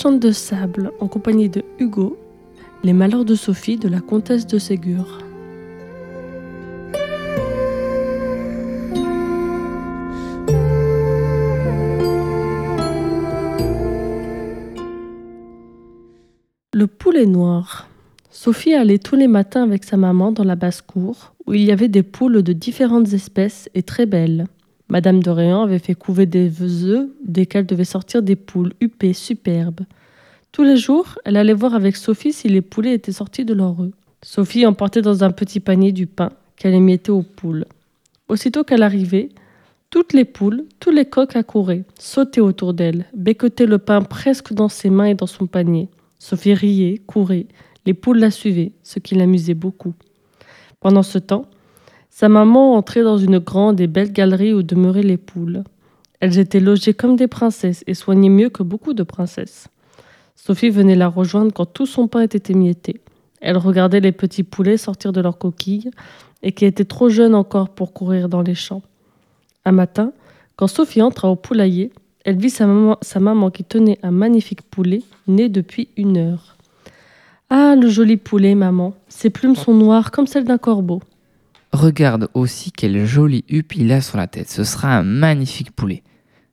marchande de sable en compagnie de Hugo, les malheurs de Sophie de la comtesse de Ségur. Le poulet noir. Sophie allait tous les matins avec sa maman dans la basse-cour, où il y avait des poules de différentes espèces et très belles. Madame de Réan avait fait couver des œufs desquels devaient sortir des poules huppées superbes. Tous les jours, elle allait voir avec Sophie si les poulets étaient sortis de leur œuf. Sophie emportait dans un petit panier du pain qu'elle émiettait aux poules. Aussitôt qu'elle arrivait, toutes les poules, tous les coqs accouraient, sautaient autour d'elle, becquetaient le pain presque dans ses mains et dans son panier. Sophie riait, courait, les poules la suivaient, ce qui l'amusait beaucoup. Pendant ce temps, sa maman entrait dans une grande et belle galerie où demeuraient les poules. Elles étaient logées comme des princesses et soignées mieux que beaucoup de princesses. Sophie venait la rejoindre quand tout son pain était émietté. Elle regardait les petits poulets sortir de leurs coquilles et qui étaient trop jeunes encore pour courir dans les champs. Un matin, quand Sophie entra au poulailler, elle vit sa maman qui tenait un magnifique poulet né depuis 1 heure. « Ah, le joli poulet, maman, ses plumes sont noires comme celles d'un corbeau. » « Regarde aussi quelle jolie huppe il a sur la tête, ce sera un magnifique poulet. »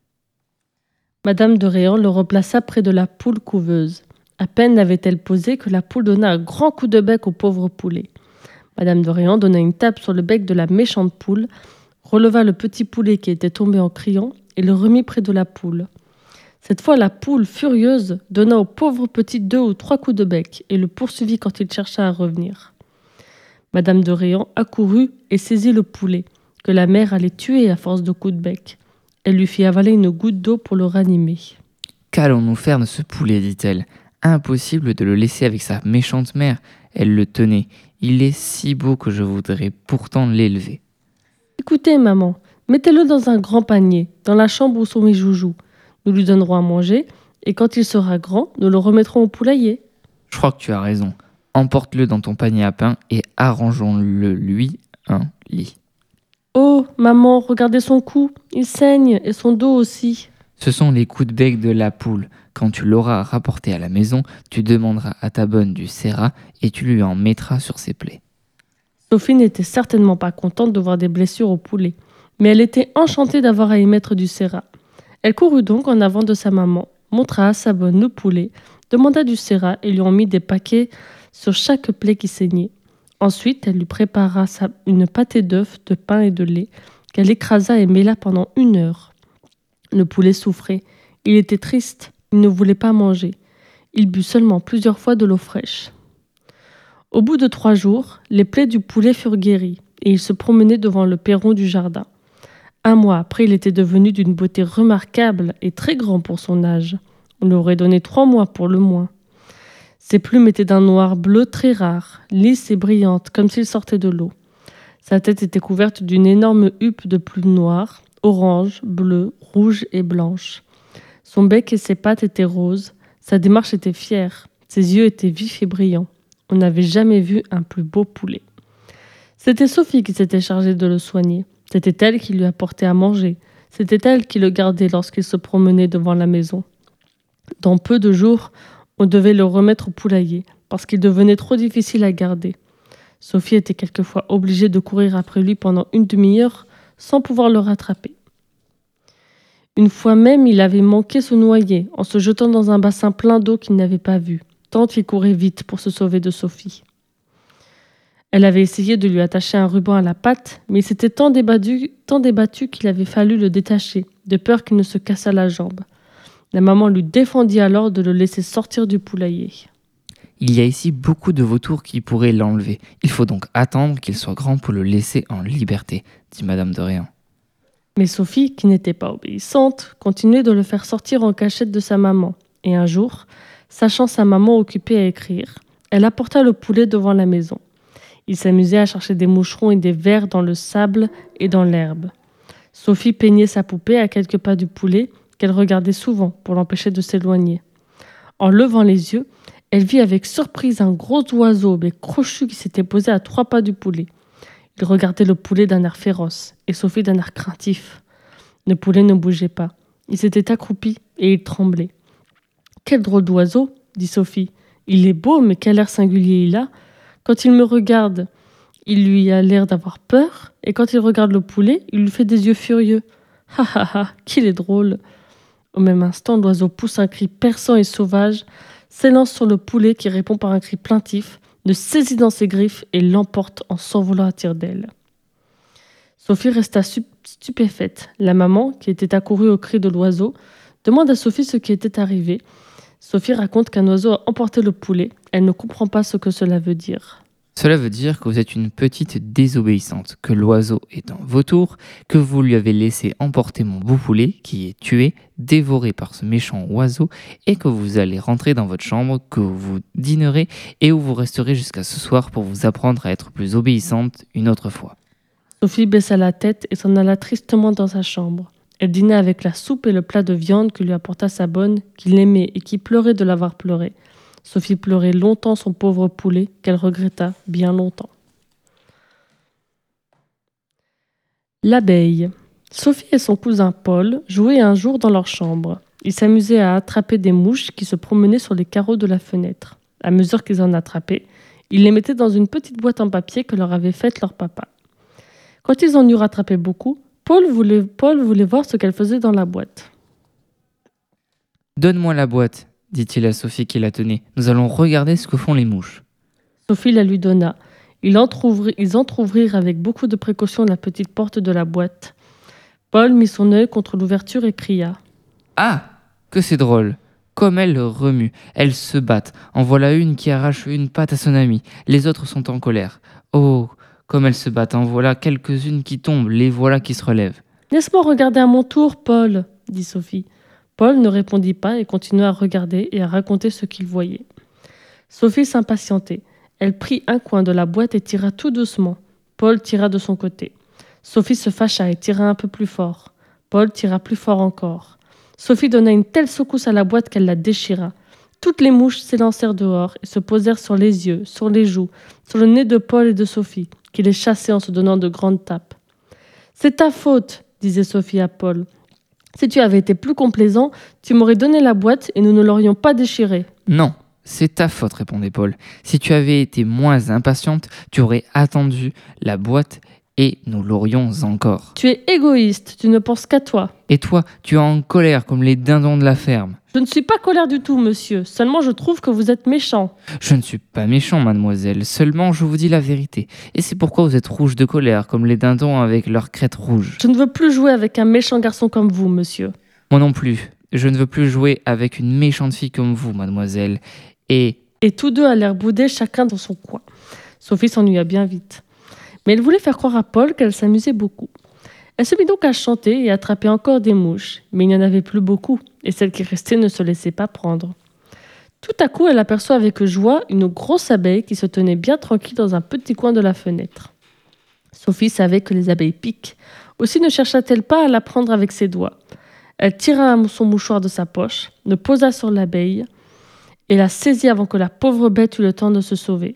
Madame de Réan le replaça près de la poule couveuse. À peine l'avait-elle posé que la poule donna un grand coup de bec au pauvre poulet. Madame de Réan donna une tape sur le bec de la méchante poule, releva le petit poulet qui était tombé en criant et le remit près de la poule. Cette fois, la poule, furieuse, donna au pauvre petit 2 ou 3 coups de bec et le poursuivit quand il chercha à revenir. Madame de Réan accourut et saisit le poulet, que la mère allait tuer à force de coups de bec. Elle lui fit avaler une goutte d'eau pour le ranimer. « Qu'allons-nous faire de ce poulet ?» dit-elle. « Impossible de le laisser avec sa méchante mère. Elle le tenait. Il est si beau que je voudrais pourtant l'élever. » « Écoutez, maman, mettez-le dans un grand panier, dans la chambre où sont mes joujoux. Nous lui donnerons à manger, et quand il sera grand, nous le remettrons au poulailler. » « Je crois que tu as raison. Emporte-le dans ton panier à pain et arrangeons-le lui un lit. » « Oh, maman, regardez son cou, il saigne, et son dos aussi. » Ce sont les coups de bec de la poule. Quand tu l'auras rapporté à la maison, tu demanderas à ta bonne du sérat et tu lui en mettras sur ses plaies. Sophie n'était certainement pas contente de voir des blessures au poulet, mais elle était enchantée d'avoir à y mettre du sérat. Elle courut donc en avant de sa maman, montra à sa bonne le poulet, demanda du sérat et lui en mit des paquets sur chaque plaie qui saignait. Ensuite, elle lui prépara une pâtée d'œufs, de pain et de lait qu'elle écrasa et mêla pendant 1 heure. Le poulet souffrait. Il était triste. Il ne voulait pas manger. Il but seulement plusieurs fois de l'eau fraîche. Au bout de 3 jours, les plaies du poulet furent guéries et il se promenait devant le perron du jardin. 1 mois après, il était devenu d'une beauté remarquable et très grand pour son âge. On lui aurait donné 3 mois pour le moins. Ses plumes étaient d'un noir bleu très rare, lisse et brillante, comme s'il sortait de l'eau. Sa tête était couverte d'une énorme huppe de plumes noires, orange, bleu, rouge et blanche. Son bec et ses pattes étaient roses, sa démarche était fière, ses yeux étaient vifs et brillants. On n'avait jamais vu un plus beau poulet. C'était Sophie qui s'était chargée de le soigner. C'était elle qui lui apportait à manger. C'était elle qui le gardait lorsqu'il se promenait devant la maison. Dans peu de jours, on devait le remettre au poulailler, parce qu'il devenait trop difficile à garder. Sophie était quelquefois obligée de courir après lui pendant 1 demi-heure sans pouvoir le rattraper. Une fois même, il avait manqué se noyer en se jetant dans un bassin plein d'eau qu'il n'avait pas vu, tant il courait vite pour se sauver de Sophie. Elle avait essayé de lui attacher un ruban à la patte, mais il s'était tant débattu qu'il avait fallu le détacher, de peur qu'il ne se cassât la jambe. La maman lui défendit alors de le laisser sortir du poulailler. « Il y a ici beaucoup de vautours qui pourraient l'enlever. Il faut donc attendre qu'il soit grand pour le laisser en liberté, » dit Madame de Réan. Mais Sophie, qui n'était pas obéissante, continuait de le faire sortir en cachette de sa maman. Et un jour, sachant sa maman occupée à écrire, elle apporta le poulet devant la maison. Il s'amusait à chercher des moucherons et des vers dans le sable et dans l'herbe. Sophie peignait sa poupée à quelques pas du poulet, qu'elle regardait souvent pour l'empêcher de s'éloigner. En levant les yeux, elle vit avec surprise un gros oiseau bec crochu qui s'était posé à 3 pas du poulet. Il regardait le poulet d'un air féroce et Sophie d'un air craintif. Le poulet ne bougeait pas. Il s'était accroupi et il tremblait. « Quel drôle d'oiseau, dit Sophie. Il est beau, mais quel air singulier il a. Quand il me regarde, il lui a l'air d'avoir peur, et quand il regarde le poulet, il lui fait des yeux furieux. Ha ha ha, qu'il est drôle. Au même instant, l'oiseau pousse un cri perçant et sauvage, s'élance sur le poulet qui répond par un cri plaintif, le saisit dans ses griffes et l'emporte en s'envolant à tire-d'aile. Sophie resta stupéfaite. La maman, qui était accourue au cri de l'oiseau, demande à Sophie ce qui était arrivé. Sophie raconte qu'un oiseau a emporté le poulet. Elle ne comprend pas ce que cela veut dire. Cela veut dire que vous êtes une petite désobéissante, que l'oiseau est un vautour, que vous lui avez laissé emporter mon beau poulet, qui est tué, dévoré par ce méchant oiseau, et que vous allez rentrer dans votre chambre, que vous dînerez, et où vous resterez jusqu'à ce soir pour vous apprendre à être plus obéissante une autre fois. Sophie baissa la tête et s'en alla tristement dans sa chambre. Elle dîna avec la soupe et le plat de viande que lui apporta sa bonne, qu'il aimait et qui pleurait de l'avoir pleuré. Sophie pleurait longtemps son pauvre poulet, qu'elle regretta bien longtemps. L'abeille. Sophie et son cousin Paul jouaient un jour dans leur chambre. Ils s'amusaient à attraper des mouches qui se promenaient sur les carreaux de la fenêtre. À mesure qu'ils en attrapaient, ils les mettaient dans une petite boîte en papier que leur avait faite leur papa. Quand ils en eurent rattrapé beaucoup, Paul voulait voir ce qu'elle faisait dans la boîte. « Donne-moi la boîte », dit-il à Sophie qui la tenait. « Nous allons regarder ce que font les mouches. » Sophie la lui donna. Ils entr'ouvrirent avec beaucoup de précaution la petite porte de la boîte. Paul mit son œil contre l'ouverture et cria. « Ah, que c'est drôle ! Comme elles remuent, elles se battent. En voilà une qui arrache une patte à son ami. Les autres sont en colère. Oh, comme elles se battent, en voilà quelques-unes qui tombent, les voilà qui se relèvent. »« Laisse-moi regarder à mon tour, Paul, dit Sophie. Paul ne répondit pas et continua à regarder et à raconter ce qu'il voyait. Sophie s'impatientait. Elle prit un coin de la boîte et tira tout doucement. Paul tira de son côté. Sophie se fâcha et tira un peu plus fort. Paul tira plus fort encore. Sophie donna une telle secousse à la boîte qu'elle la déchira. Toutes les mouches s'élancèrent dehors et se posèrent sur les yeux, sur les joues, sur le nez de Paul et de Sophie, qui les chassaient en se donnant de grandes tapes. « C'est ta faute, disait Sophie à Paul. Si tu avais été plus complaisant, tu m'aurais donné la boîte et nous ne l'aurions pas déchirée. »« Non, c'est ta faute, répondait Paul. Si tu avais été moins impatiente, tu aurais attendu la boîte et nous l'aurions encore. Tu es égoïste, tu ne penses qu'à toi. Et toi, tu es en colère comme les dindons de la ferme. Je ne suis pas colère du tout, monsieur. Seulement, je trouve que vous êtes méchant. Je ne suis pas méchant, mademoiselle. Seulement, je vous dis la vérité. Et c'est pourquoi vous êtes rouge de colère, comme les dindons avec leur crête rouge. Je ne veux plus jouer avec un méchant garçon comme vous, monsieur. Moi non plus. Je ne veux plus jouer avec une méchante fille comme vous, mademoiselle. Et tous deux allèrent bouder chacun dans son coin. Sophie s'ennuya bien vite. Mais elle voulait faire croire à Paul qu'elle s'amusait beaucoup. Elle se mit donc à chanter et à attraper encore des mouches, mais il n'y en avait plus beaucoup, et celles qui restaient ne se laissaient pas prendre. Tout à coup, elle aperçoit avec joie une grosse abeille qui se tenait bien tranquille dans un petit coin de la fenêtre. Sophie savait que les abeilles piquent, aussi ne chercha-t-elle pas à la prendre avec ses doigts. Elle tira son mouchoir de sa poche, le posa sur l'abeille, et la saisit avant que la pauvre bête eût le temps de se sauver.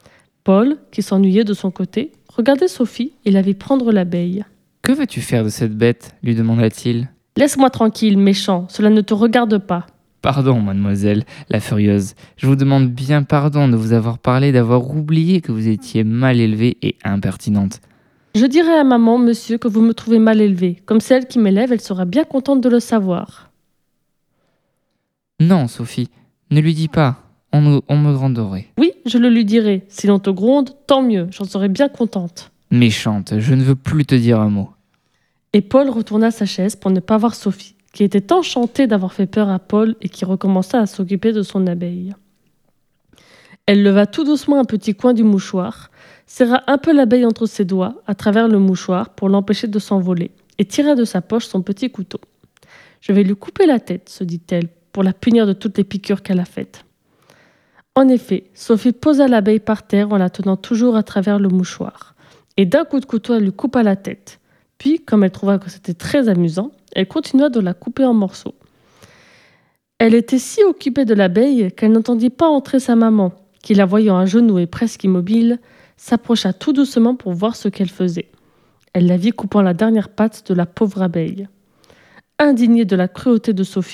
Paul, qui s'ennuyait de son côté, regardait Sophie et la vit prendre l'abeille. « Que veux-tu faire de cette bête ?» lui demanda-t-il. « Laisse-moi tranquille, méchant, cela ne te regarde pas. »« Pardon, mademoiselle, la furieuse. Je vous demande bien pardon de vous avoir parlé, d'avoir oublié que vous étiez mal élevée et impertinente. »« Je dirai à maman, monsieur, que vous me trouvez mal élevée. Comme c'est elle qui m'élève, elle sera bien contente de le savoir. »« Non, Sophie, ne lui dis pas. On me gronderait. »« Oui, je le lui dirai. Si l'on te gronde, tant mieux, j'en serai bien contente. » Méchante, je ne veux plus te dire un mot. Et Paul retourna à sa chaise pour ne pas voir Sophie, qui était enchantée d'avoir fait peur à Paul et qui recommença à s'occuper de son abeille. Elle leva tout doucement un petit coin du mouchoir, serra un peu l'abeille entre ses doigts à travers le mouchoir pour l'empêcher de s'envoler, et tira de sa poche son petit couteau. « Je vais lui couper la tête, se dit-elle, pour la punir de toutes les piqûres qu'elle a faites. » En effet, Sophie posa l'abeille par terre en la tenant toujours à travers le mouchoir. Et d'un coup de couteau, elle lui coupa la tête. Puis, comme elle trouva que c'était très amusant, elle continua de la couper en morceaux. Elle était si occupée de l'abeille qu'elle n'entendit pas entrer sa maman, qui, la voyant à genoux et presque immobile, s'approcha tout doucement pour voir ce qu'elle faisait. Elle la vit coupant la dernière patte de la pauvre abeille. Indignée de la cruauté de Sophie,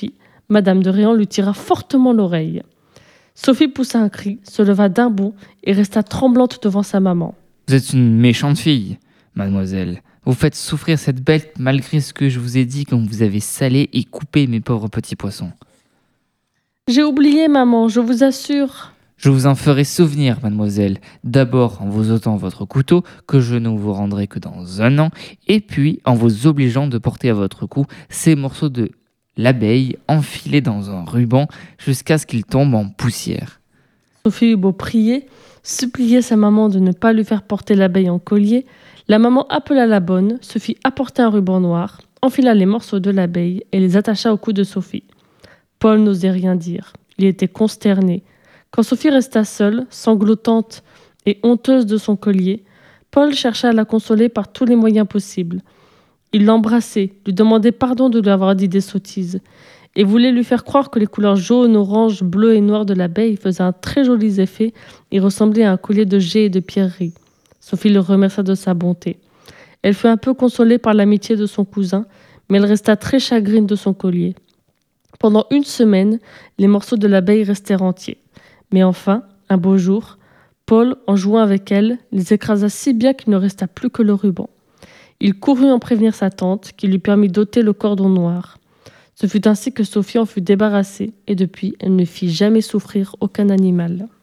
Madame de Réan lui tira fortement l'oreille. Sophie poussa un cri, se leva d'un bond et resta tremblante devant sa maman. Vous êtes une méchante fille, mademoiselle. Vous faites souffrir cette bête malgré ce que je vous ai dit quand vous avez salé et coupé mes pauvres petits poissons. J'ai oublié, maman, je vous assure. Je vous en ferai souvenir, mademoiselle, d'abord en vous ôtant votre couteau, que je ne vous rendrai que dans 1 an, et puis en vous obligeant de porter à votre cou ces morceaux de l'abeille enfilés dans un ruban jusqu'à ce qu'ils tombent en poussière. Sophie eut beau prier, supplier sa maman de ne pas lui faire porter l'abeille en collier. La maman appela la bonne, se fit apporter un ruban noir, enfila les morceaux de l'abeille et les attacha au cou de Sophie. Paul n'osait rien dire. Il était consterné. Quand Sophie resta seule, sanglotante et honteuse de son collier, Paul chercha à la consoler par tous les moyens possibles. Il l'embrassait, lui demandait pardon de lui avoir dit des sottises, et voulait lui faire croire que les couleurs jaune, orange, bleu et noir de l'abeille faisaient un très joli effet et ressemblaient à un collier de jais et de pierreries. Sophie le remercia de sa bonté. Elle fut un peu consolée par l'amitié de son cousin, mais elle resta très chagrine de son collier. Pendant 1 semaine, les morceaux de l'abeille restèrent entiers. Mais enfin, un beau jour, Paul, en jouant avec elle, les écrasa si bien qu'il ne resta plus que le ruban. Il courut en prévenir sa tante, qui lui permit d'ôter le cordon noir. Ce fut ainsi que Sophie en fut débarrassée, et depuis, elle ne fit jamais souffrir aucun animal.